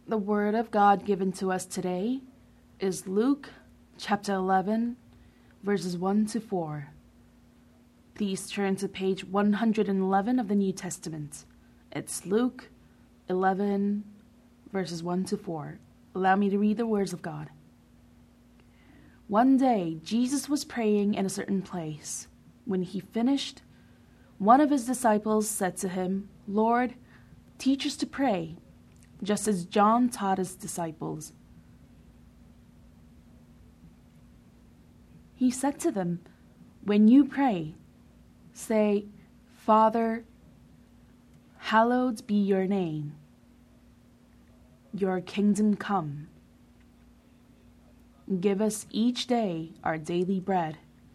The word of God given to us today is Luke chapter 11, verses 1 to 4. Please turn to page 111 of the New Testament. It's Luke 11, verses 1 to 4. Allow me to read the words of God. One day, Jesus was praying in a certain place. When he finished, one of his disciples said to him, "Lord, teach us to pray, just as John taught his disciples." He said to them, "When you pray, say, 'Father, hallowed be your name. Your kingdom come. Give us each day our daily bread.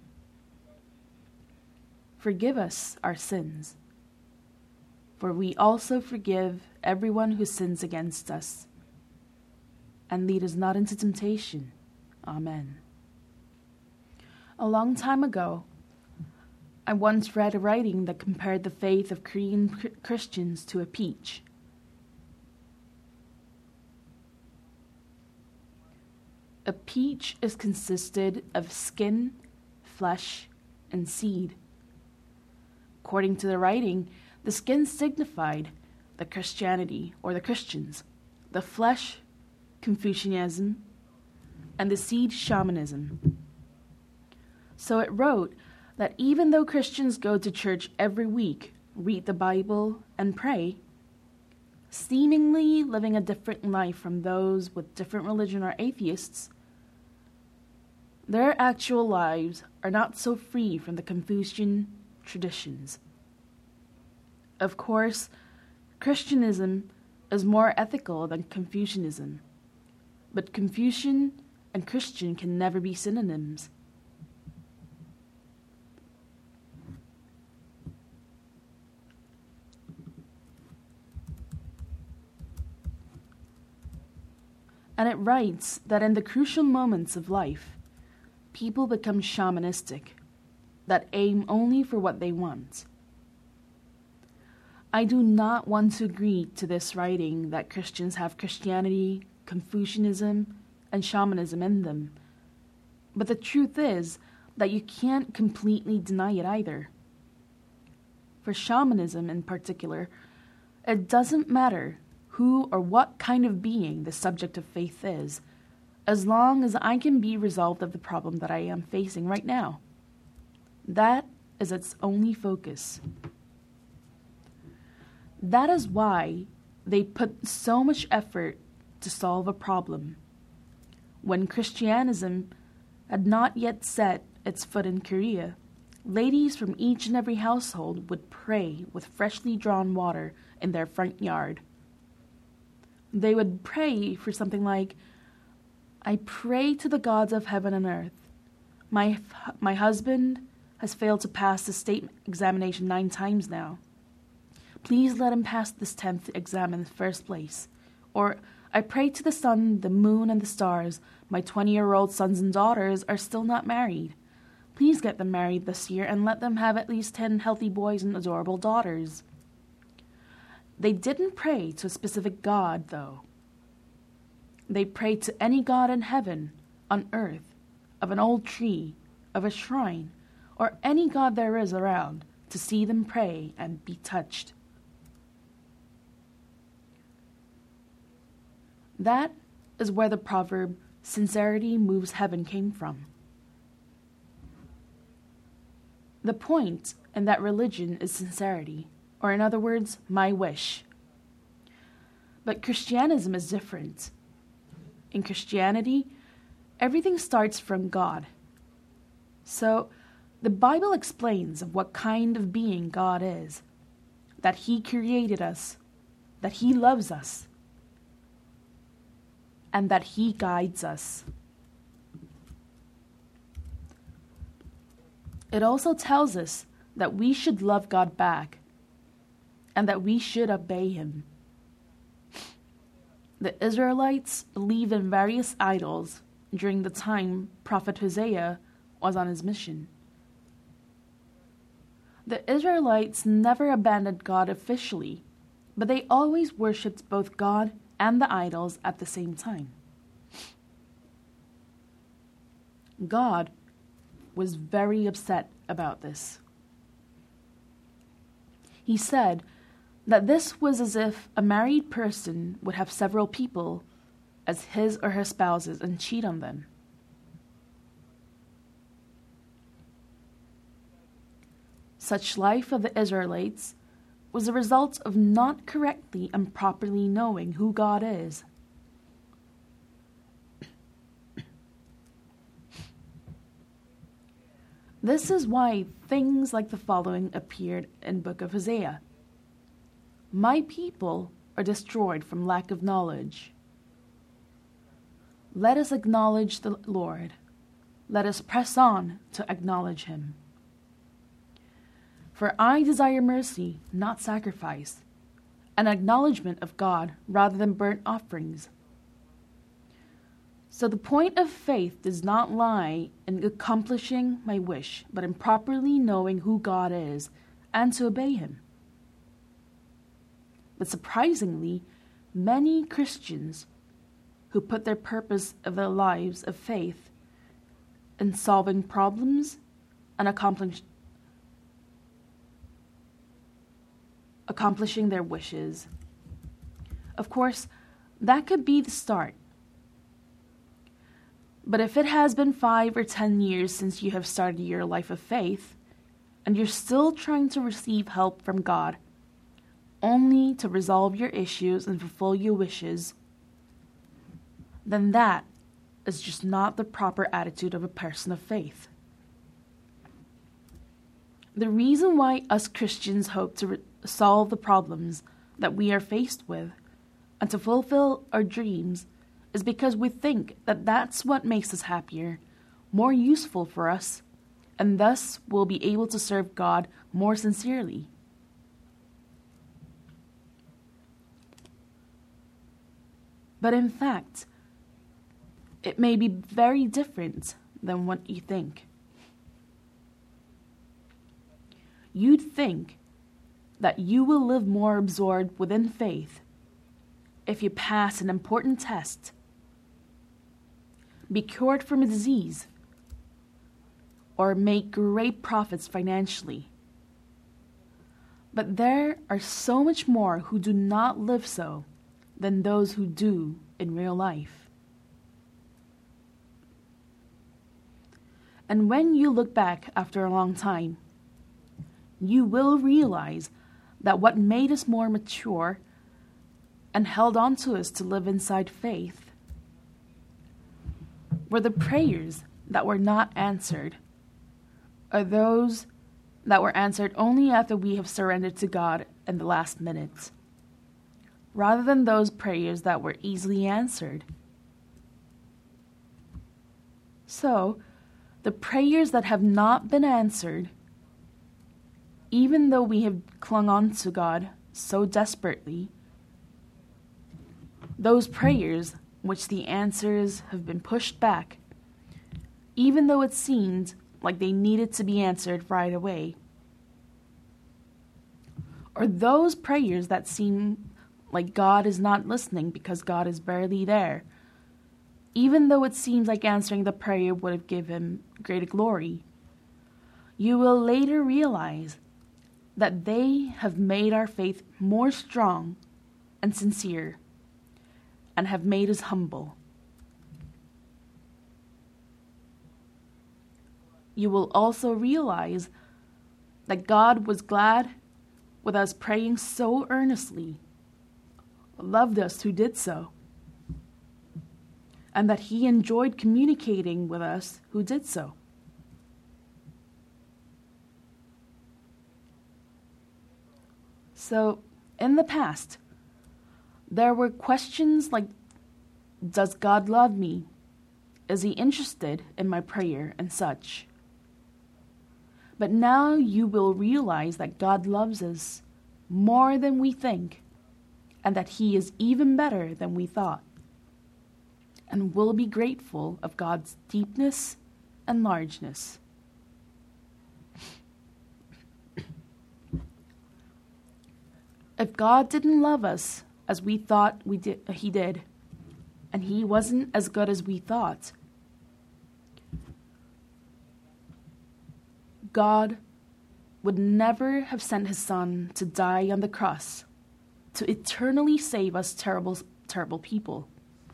Forgive us our sins, for we also forgive everyone who sins against us. And lead us not into temptation.' Amen." A long time ago, I once read a writing that compared the faith of Korean Christians to a peach. A peach is consisted of skin, flesh, and seed. According to the writing, the skin signified the Christianity or the Christians, the flesh, Confucianism, and the seed, shamanism. So it wrote that even though Christians go to church every week, read the Bible, and pray, seemingly living a different life from those with different religion or atheists, their actual lives are not so free from the Confucian traditions. Of course, Christianism is more ethical than Confucianism, but Confucian and Christian can never be synonyms. And it writes that in the crucial moments of life, people become shamanistic, that aim only for what they want. I do not want to agree to this writing that Christians have Christianity, Confucianism, and shamanism in them, but the truth is that you can't completely deny it either. For shamanism in particular, it doesn't matter who or what kind of being the subject of faith is, as long as I can be resolved of the problem that I am facing right now. That is its only focus. That is why they put so much effort to solve a problem. When Christianism had not yet set its foot in Korea, ladies from each and every household would pray with freshly drawn water in their front yard. They would pray for something like, "I pray to the gods of heaven and earth. My husband has failed to pass the state examination 9 times now. Please let him pass this 10th exam in the first place." Or, "I pray to the sun, the moon, and the stars. My 20-year-old sons and daughters are still not married. Please get them married this year and let them have at least 10 healthy boys and adorable daughters." They didn't pray to a specific god, though. They prayed to any god in heaven, on earth, of an old tree, of a shrine, or any god there is around, to see them pray and be touched. That is where the proverb, "Sincerity moves heaven," came from. The point in that religion is sincerity, or in other words, my wish. But Christianism is different. In Christianity, everything starts from God. So, the Bible explains of what kind of being God is, that He created us, that He loves us, and that He guides us. It also tells us that we should love God back, and that we should obey Him. The Israelites believed in various idols during the time Prophet Hosea was on his mission. The Israelites never abandoned God officially, but they always worshipped both God and the idols at the same time. God was very upset about this. He said that this was as if a married person would have several people as his or her spouses and cheat on them. Such life of the Israelites was a result of not correctly and properly knowing who God is. This is why things like the following appeared in the book of Hosea. My people are destroyed from lack of knowledge. Let us acknowledge the Lord. Let us press on to acknowledge him. For I desire mercy, not sacrifice, an acknowledgement of God rather than burnt offerings. So the point of faith does not lie in accomplishing my wish, but in properly knowing who God is and to obey him. But surprisingly, many Christians who put their purpose of their lives of faith in solving problems and accomplishing their wishes. Of course, that could be the start. But if it has been 5 or 10 years since you have started your life of faith, and you're still trying to receive help from God, only to resolve your issues and fulfill your wishes, then that is just not the proper attitude of a person of faith. The reason why us Christians hope to solve the problems that we are faced with and to fulfill our dreams is because we think that that's what makes us happier, more useful for us, and thus we'll be able to serve God more sincerely. But in fact, it may be very different than what you think. You'd think that you will live more absorbed within faith if you pass an important test, be cured from a disease, or make great profits financially. But there are so much more who do not live so than those who do in real life. And when you look back after a long time, you will realize that what made us more mature and held on to us to live inside faith were the prayers that were not answered, or those that were answered only after we have surrendered to God in the last minute, rather than those prayers that were easily answered. So, the prayers that have not been answered, even though we have clung on to God so desperately, those prayers which the answers have been pushed back, even though it seemed like they needed to be answered right away, or those prayers that seem like God is not listening because God is barely there, even though it seems like answering the prayer would have given him greater glory, you will later realize that they have made our faith more strong and sincere, and have made us humble. You will also realize that God was glad with us praying so earnestly, loved us who did so, and that he enjoyed communicating with us who did so. So, in the past, there were questions like, does God love me? Is he interested in my prayer and such? But now you will realize that God loves us more than we think, and that he is even better than we thought, and will be grateful of God's deepness and largeness. If God didn't love us as we thought he did, and he wasn't as good as we thought. God would never have sent his son to die on the cross to eternally save us terrible, terrible people.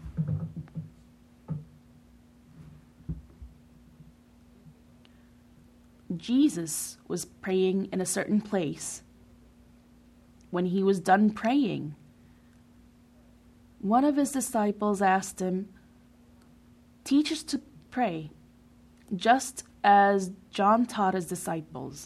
Jesus was praying in a certain place. When he was done praying, one of his disciples asked him, "Teach us to pray, just as John taught his disciples."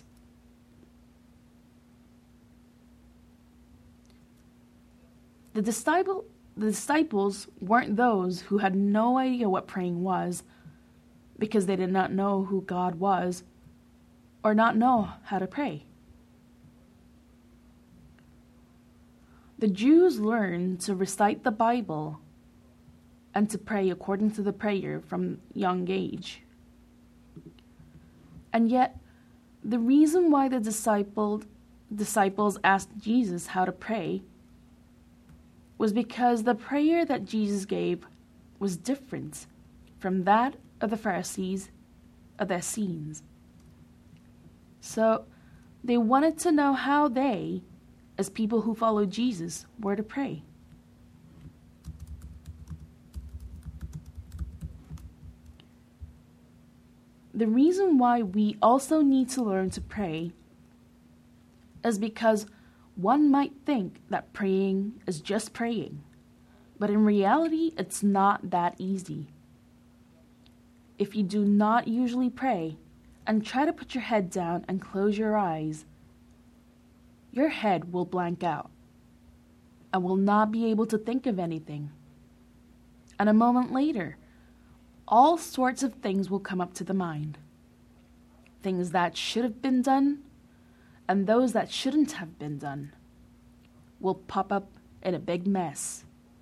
The disciples weren't those who had no idea what praying was, because they did not know who God was or not know how to pray. The Jews learned to recite the Bible and to pray according to the prayer from young age. And yet, the reason why the disciples asked Jesus how to pray was because the prayer that Jesus gave was different from that of the Pharisees of the Essenes. So they wanted to know how they, as people who followed Jesus, were to pray. The reason why we also need to learn to pray is because one might think that praying is just praying, but in reality, it's not that easy. If you do not usually pray and try to put your head down and close your eyes, your head will blank out and will not be able to think of anything. And a moment later, all sorts of things will come up to the mind. Things that should have been done and those that shouldn't have been done will pop up in a big mess.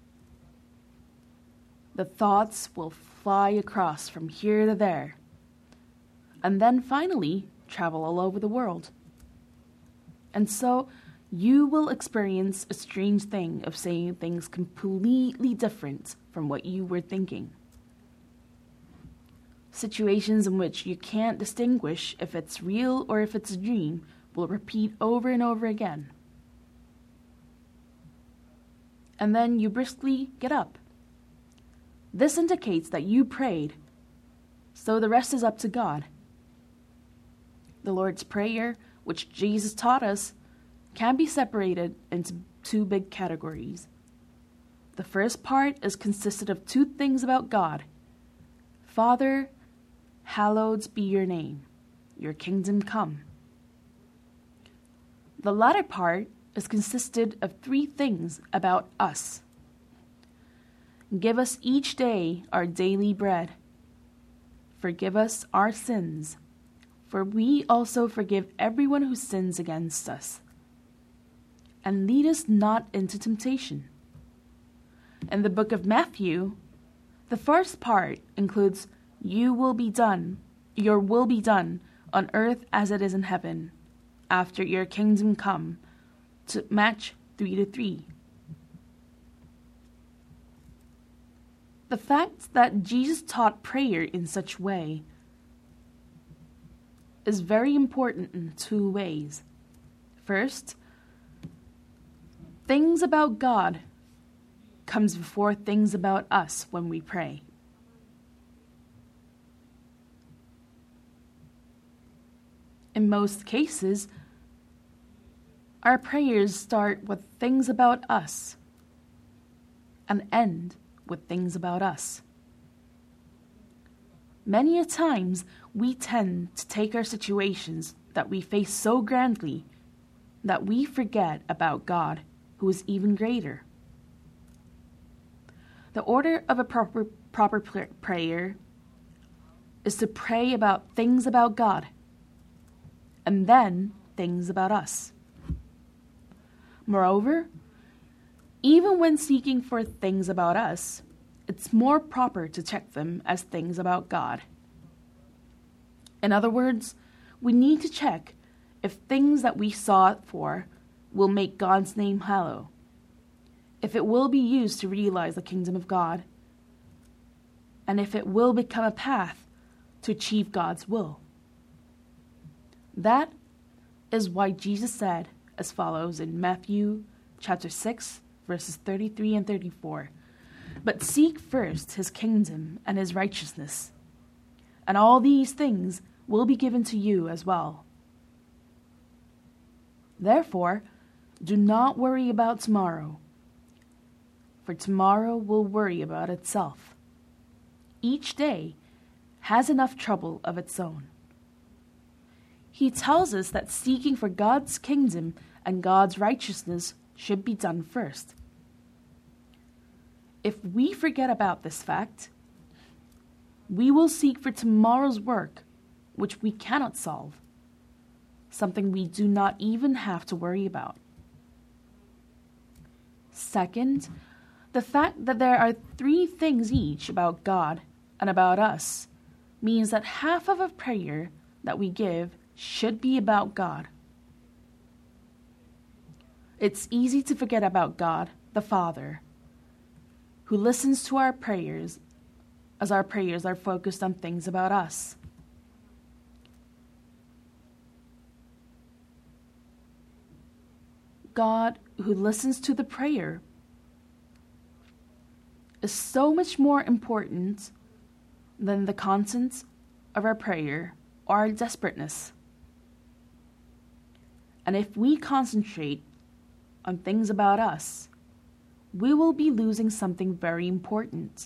The thoughts will fly across from here to there, and then finally travel all over the world. And so you will experience a strange thing of saying things completely different from what you were thinking. Situations in which you can't distinguish if it's real or if it's a dream will repeat over and over again. And then you briskly get up. This indicates that you prayed, so the rest is up to God. The Lord's Prayer, which Jesus taught us, can be separated into two big categories. The first part is consisted of two things about God. Father, hallowed be your name. Your kingdom come. The latter part is consisted of three things about us. Give us each day our daily bread. Forgive us our sins, for we also forgive everyone who sins against us. And lead us not into temptation. In the book of Matthew, the first part includes your will be done on earth as it is in heaven, after your kingdom come, to match 3-3. The fact that Jesus taught prayer in such way is very important in two ways. First, things about God comes before things about us when we pray. In most cases, our prayers start with things about us and end with things about us. Many a times, we tend to take our situations that we face so grandly that we forget about God, who is even greater. The order of a proper prayer is to pray about things about God, and then things about us. Moreover, even when seeking for things about us, it's more proper to check them as things about God. In other words, we need to check if things that we sought for will make God's name hallowed. if it will be used to realize the kingdom of God, and if it will become a path to achieve God's will. That is why Jesus said as follows in Matthew chapter 6, verses 33 and 34, "But seek first his kingdom and his righteousness, and all these things will be given to you as well. Therefore, do not worry about tomorrow, for tomorrow will worry about itself. Each day has enough trouble of its own." He tells us that seeking for God's kingdom and God's righteousness should be done first. If we forget about this fact, we will seek for tomorrow's work, which we cannot solve, something we do not even have to worry about. Second, the fact that there are 3 things each about God and about us means that half of a prayer that we give should be about God. It's easy to forget about God, the Father, who listens to our prayers as our prayers are focused on things about us. God, who listens to the prayer, is so much more important than the contents of our prayer or our desperateness. And if we concentrate on things about us, we will be losing something very important.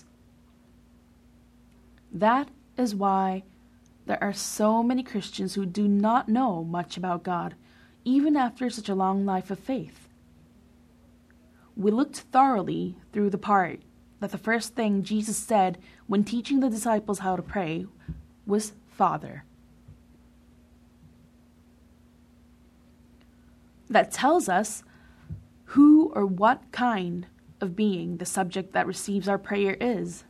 That is why there are so many Christians who do not know much about God, even after such a long life of faith. We looked thoroughly through the part that the first thing Jesus said when teaching the disciples how to pray was Father. That tells us who or what kind of being the subject that receives our prayer is.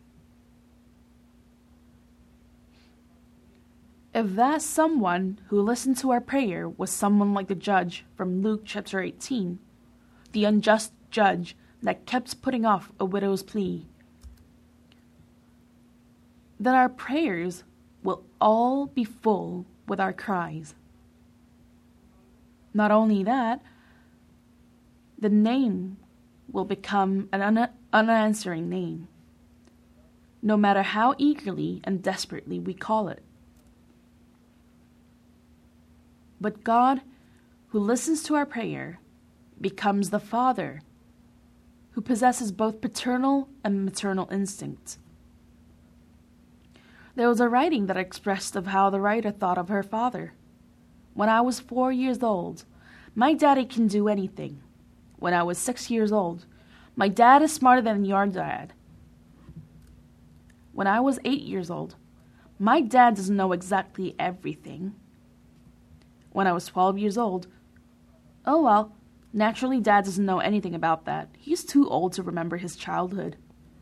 If that someone who listened to our prayer was someone like the judge from Luke chapter 18, the unjust judge that kept putting off a widow's plea, then our prayers will all be full with our cries. Not only that, the name will become an unanswering name, no matter how eagerly and desperately we call it. But God, who listens to our prayer, becomes the Father, who possesses both paternal and maternal instincts. There was a writing that expressed of how the writer thought of her father. "When I was 4 years old, my daddy can do anything. When I was 6 years old, my dad is smarter than your dad. When I was 8 years old, my dad doesn't know exactly everything. When I was 12 years old, oh well, naturally dad doesn't know anything about that. He's too old to remember his childhood.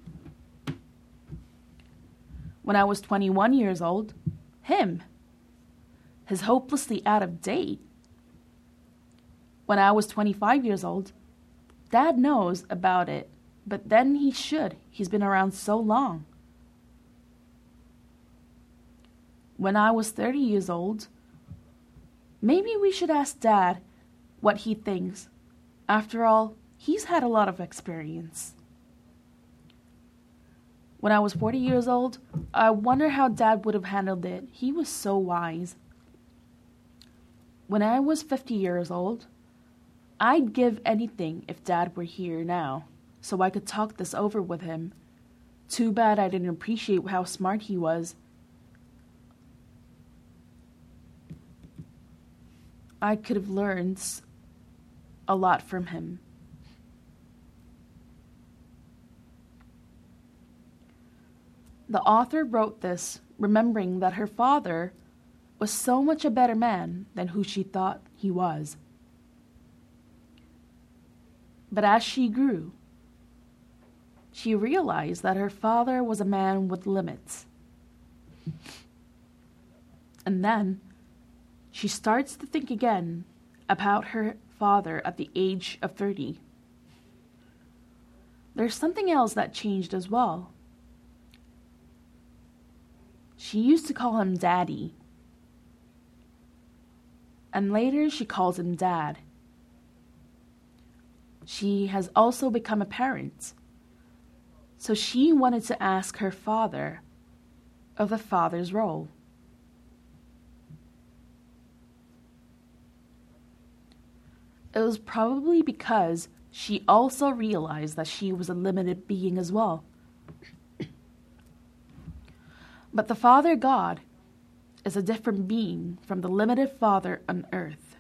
When I was 21 years old, him is hopelessly out of date. When I was 25 years old, dad knows about it, but then he should. He's been around so long. When I was 30 years old, maybe we should ask dad what he thinks. After all, he's had a lot of experience. When I was 40 years old, I wonder how dad would have handled it. He was so wise. When I was 50 years old, I'd give anything if dad were here now, so I could talk this over with him. Too bad I didn't appreciate how smart he was. I could have learned a lot from him. The author wrote this remembering that her father was so much a better man than who she thought he was. But as she grew, she realized that her father was a man with limits. And then she starts to think again about her father at the age of 30. there's something else that changed as well. She used to call him Daddy, and later she calls him Dad. She has also become a parent, so she wanted to ask her father of the father's role. It was probably because she also realized that she was a limited being as well. But the Father God is a different being from the limited Father on earth.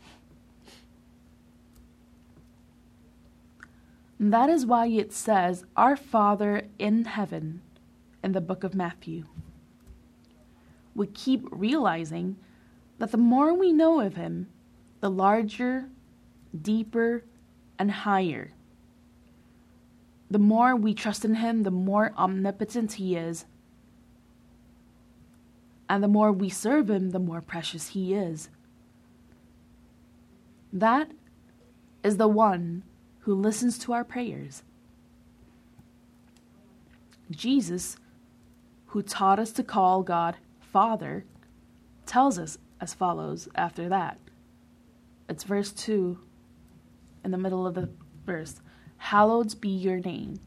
And that is why it says, Our Father in heaven, in the book of Matthew. We keep realizing that the more we know of him, the larger, deeper, and higher. The more we trust in him, the more omnipotent he is. And the more we serve him, the more precious he is. That is the one who listens to our prayers. Jesus, who taught us to call God Father, tells us as follows after that. It's verse 2 in the middle of the verse. Hallowed be your name.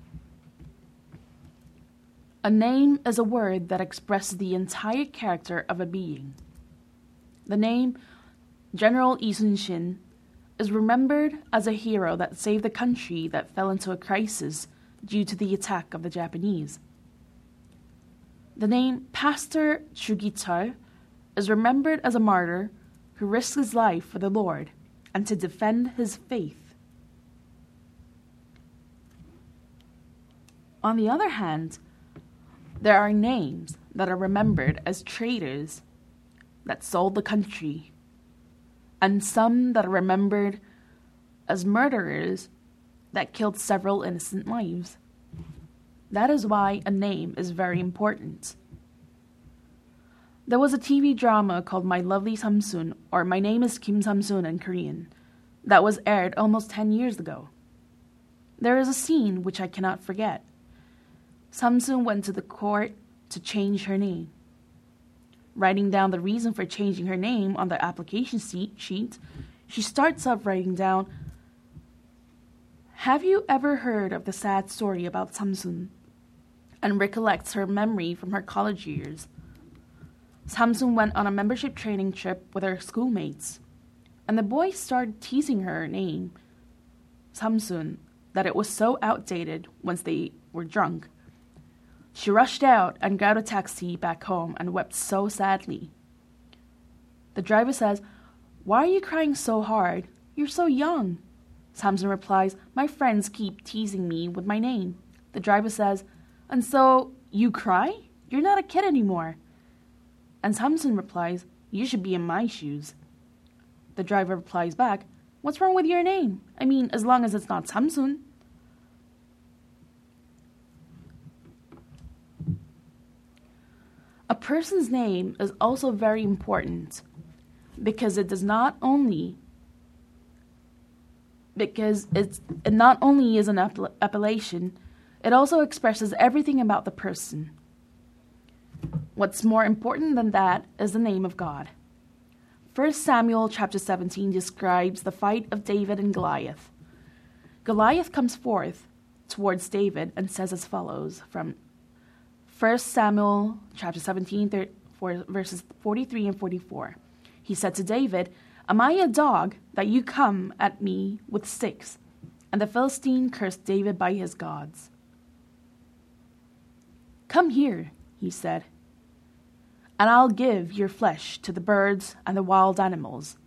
A name is a word that expresses the entire character of a being. The name General Yi Sun-shin is remembered as a hero that saved the country that fell into a crisis due to the attack of the Japanese. The name Pastor Chugito is remembered as a martyr who risked his life for the Lord and to defend his faith. On the other hand, there are names that are remembered as traitors that sold the country, and some that are remembered as murderers that killed several innocent lives. That is why a name is very important. There was a TV drama called My Lovely Samsun, or My Name is Kim Samsun in Korean, that was aired almost 10 years ago. There is a scene which I cannot forget. Samsun went to the court to change her name. Writing down the reason for changing her name on the application sheet, she starts off writing down, Have you ever heard of the sad story about Samsun? And recollects her memory from her college years. Samsun went on a membership training trip with her schoolmates, and the boys started teasing her name, Samsun, that it was so outdated once they were drunk. She rushed out and got a taxi back home and wept so sadly. The driver says, Why are you crying so hard? You're so young. Samsun replies, My friends keep teasing me with my name. The driver says, And so you cry? You're not a kid anymore. And Samsun replies, You should be in my shoes. The driver replies back, What's wrong with your name? I mean, as long as it's not Samsun. A person's name is also very important because it not only is an appellation, it also expresses everything about the person. What's more important than that is the name of God. 1 Samuel chapter 17 describes the fight of David and Goliath. Goliath comes forth towards David and says as follows from 1 Samuel chapter 17, verses 43 and 44. He said to David, Am I a dog that you come at me with sticks? And the Philistine cursed David by his gods. Come here, he said, and I'll give your flesh to the birds and the wild animals.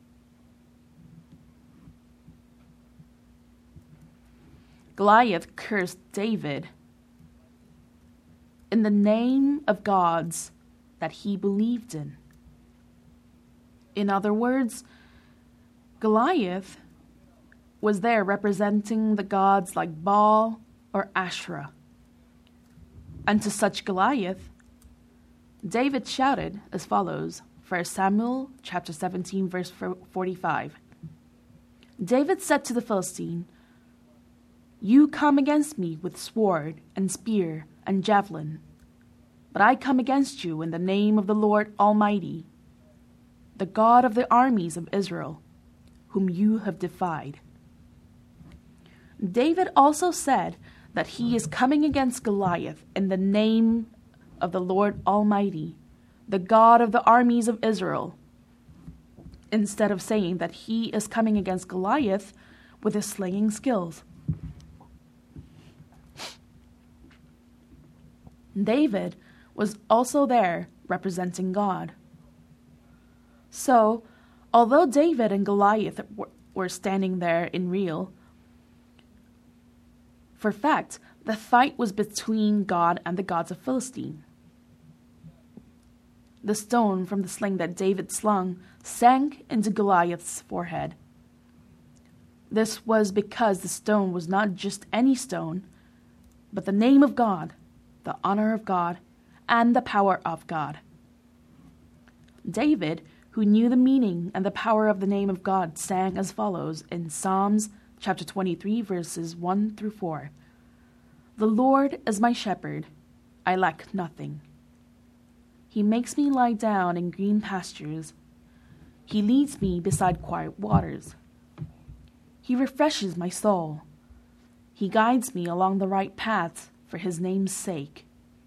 Goliath cursed David in the name of gods that he believed in. In other words, Goliath was there representing the gods like Baal or Asherah. And to such Goliath, David shouted as follows, 1 Samuel chapter 17, verse 45. David said to the Philistine, You come against me with sword and spear and javelin, but I come against you in the name of the Lord Almighty, the God of the armies of Israel, whom you have defied." David also said that he is coming against Goliath in the name of the Lord Almighty, the God of the armies of Israel, instead of saying that he is coming against Goliath with his slaying skills. David was also there representing God. So, although David and Goliath were standing there in real, for fact, the fight was between God and the gods of Philistine. The stone from the sling that David slung sank into Goliath's forehead. This was because the stone was not just any stone, but the name of God, the honor of God, and the power of God. David, who knew the meaning and the power of the name of God, sang as follows in Psalms chapter 23, verses 1 through 4. "The Lord is my shepherd, I lack nothing. He makes me lie down in green pastures. He leads me beside quiet waters. He refreshes my soul. He guides me along the right path for his name's sake.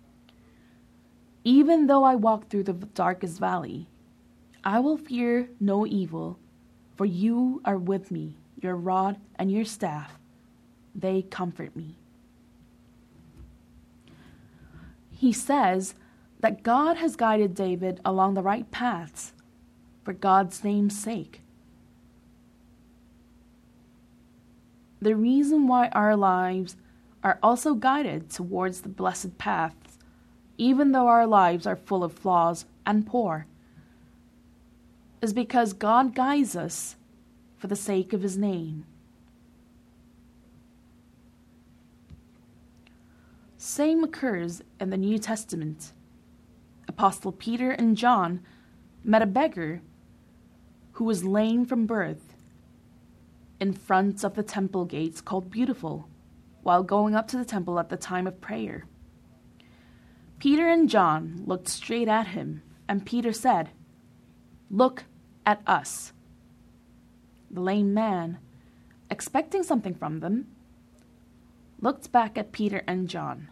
Even though I walk through the darkest valley, I will fear no evil, for you are with me, your rod and your staff. They comfort me." He says that God has guided David along the right paths for God's name's sake. The reason why our lives are also guided towards the blessed paths, even though our lives are full of flaws and poor, is because God guides us for the sake of his name. Same occurs in the New Testament. Apostle Peter and John met a beggar who was lame from birth in front of the temple gates called Beautiful, while going up to the temple at the time of prayer. Peter and John looked straight at him, and Peter said, "Look at us." The lame man, expecting something from them, looked back at Peter and John.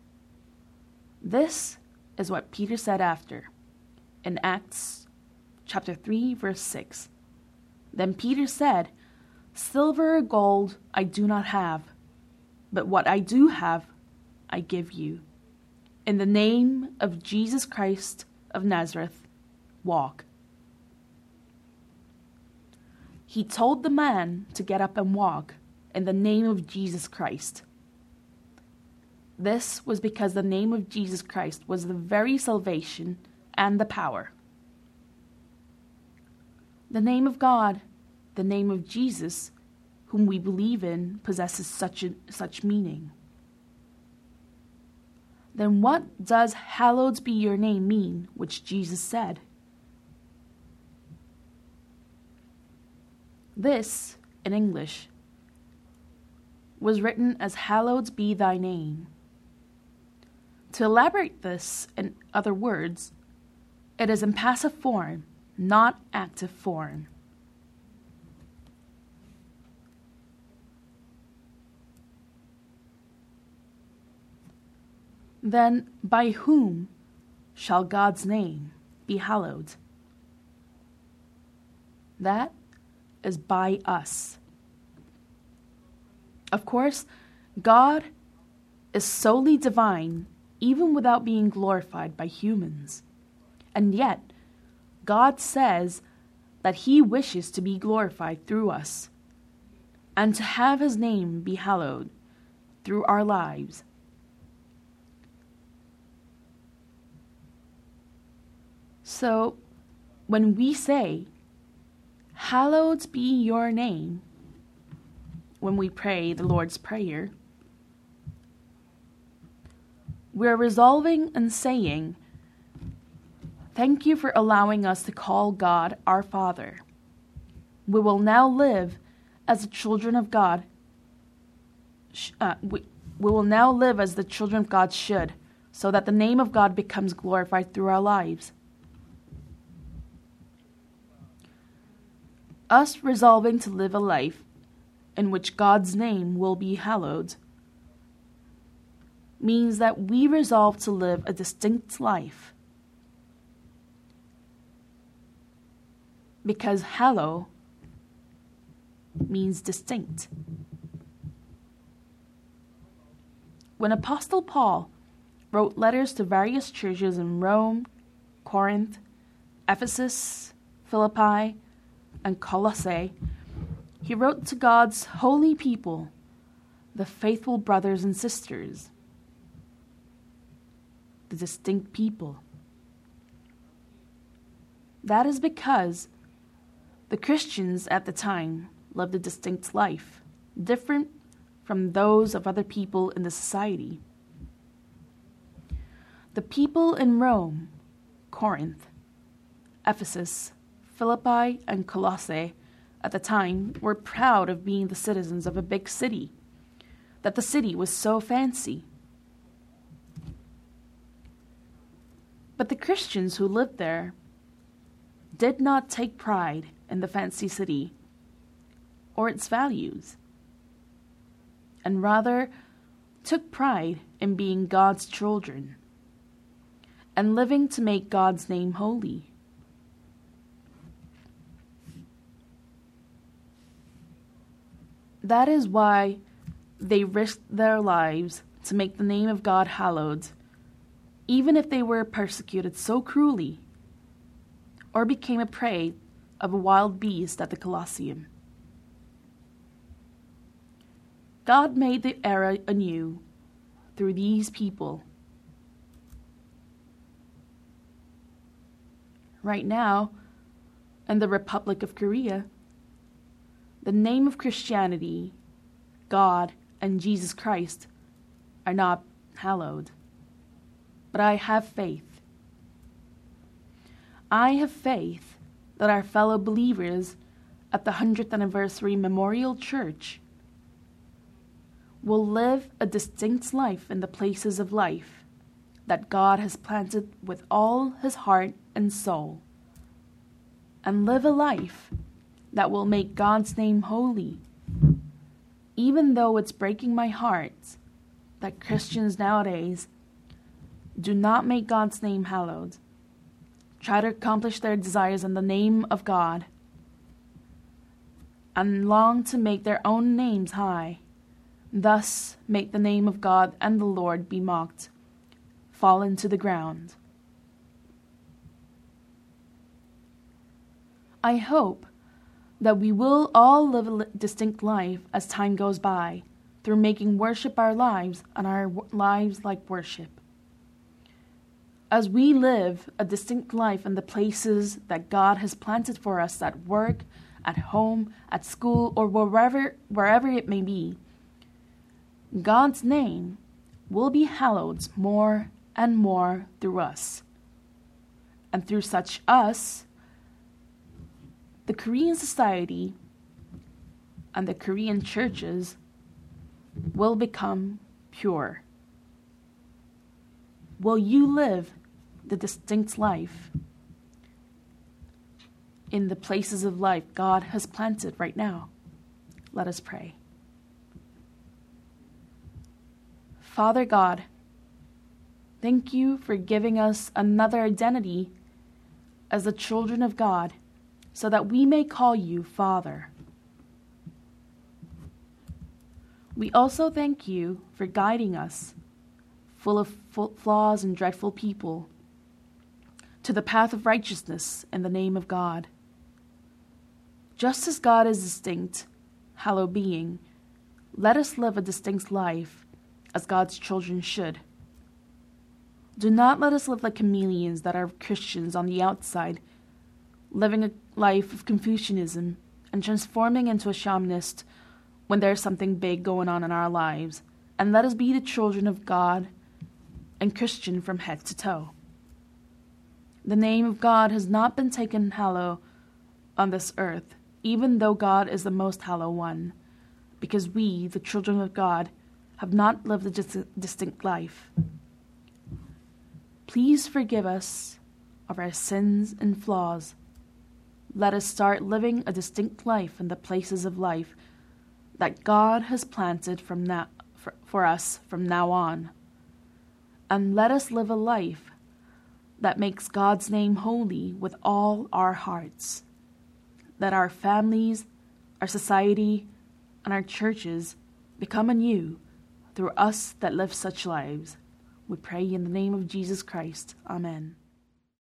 This is what Peter said after, in Acts chapter 3, verse 6. "Then Peter said, 'Silver or gold I do not have, but what I do have I give you. In the name of Jesus Christ of Nazareth, walk.'" He told the man to get up and walk in the name of Jesus Christ. This was because the name of Jesus Christ was the very salvation and the power. The name of God, the name of Jesus, whom we believe in, possesses such meaning. Then what does "hallowed be your name" mean, which Jesus said? This, in English, was written as "hallowed be thy name." To elaborate this in other words, it is in passive form, not active form. Then by whom shall God's name be hallowed? That is by us. Of course, God is solely divine, even without being glorified by humans. And yet, God says that he wishes to be glorified through us, and to have his name be hallowed through our lives. So, when we say, "Hallowed be your name," when we pray the Lord's Prayer, we're resolving and saying, "Thank you for allowing us to call God our Father. We will now live as the children of God. we will now live as the children of God should, so that the name of God becomes glorified through our lives. Us resolving to live a life in which God's name will be hallowed means that we resolve to live a distinct life. Because hallow means distinct. When Apostle Paul wrote letters to various churches in Rome, Corinth, Ephesus, Philippi, and Colossae, he wrote to God's holy people, the faithful brothers and sisters, the distinct people. That is because the Christians at the time lived a distinct life, different from those of other people in the society. The people in Rome, Corinth, Ephesus, Philippi, and Colossae at the time were proud of being the citizens of a big city, that the city was so fancy. But the Christians who lived there did not take pride in the fancy city or its values, and rather took pride in being God's children and living to make God's name holy. That is why they risked their lives to make the name of God hallowed, even if they were persecuted so cruelly or became a prey of a wild beast at the Colosseum. God made the era anew through these people. Right now, in the Republic of Korea, the name of Christianity, God, and Jesus Christ are not hallowed. But I have faith. I have faith that our fellow believers at the 100th Anniversary Memorial Church will live a distinct life in the places of life that God has planted with all his heart and soul, and live a life that will make God's name holy, even though it's breaking my heart that Christians nowadays do not make God's name hallowed, try to accomplish their desires in the name of God, and long to make their own names high, thus make the name of God and the Lord be mocked, fallen to the ground. I hope that we will all live a distinct life as time goes by, through making worship our lives and our lives like worship. As we live a distinct life in the places that God has planted for us at work, at home, at school, or wherever it may be, God's name will be hallowed more and more through us. And through such us, the Korean society and the Korean churches will become pure. Will you live the distinct life in the places of life God has planted right now? Let us pray. Father God, thank you for giving us another identity as the children of God, so that we may call you Father. We also thank you for guiding us, full of flaws and dreadful people, to the path of righteousness in the name of God. Just as God is distinct, hallowed being, let us live a distinct life as God's children should. Do not let us live like chameleons that are Christians on the outside, living a life of Confucianism and transforming into a shamanist when there's something big going on in our lives, and let us be the children of God and Christian from head to toe. The name of God has not been taken hallow on this earth, even though God is the most hallowed one, because we, the children of God, have not lived a distinct life. Please forgive us of our sins and flaws. Let us start living a distinct life in the places of life that God has planted for us from now on. And let us live a life that makes God's name holy with all our hearts. That our families, our society, and our churches become anew through us that live such lives. We pray in the name of Jesus Christ. Amen.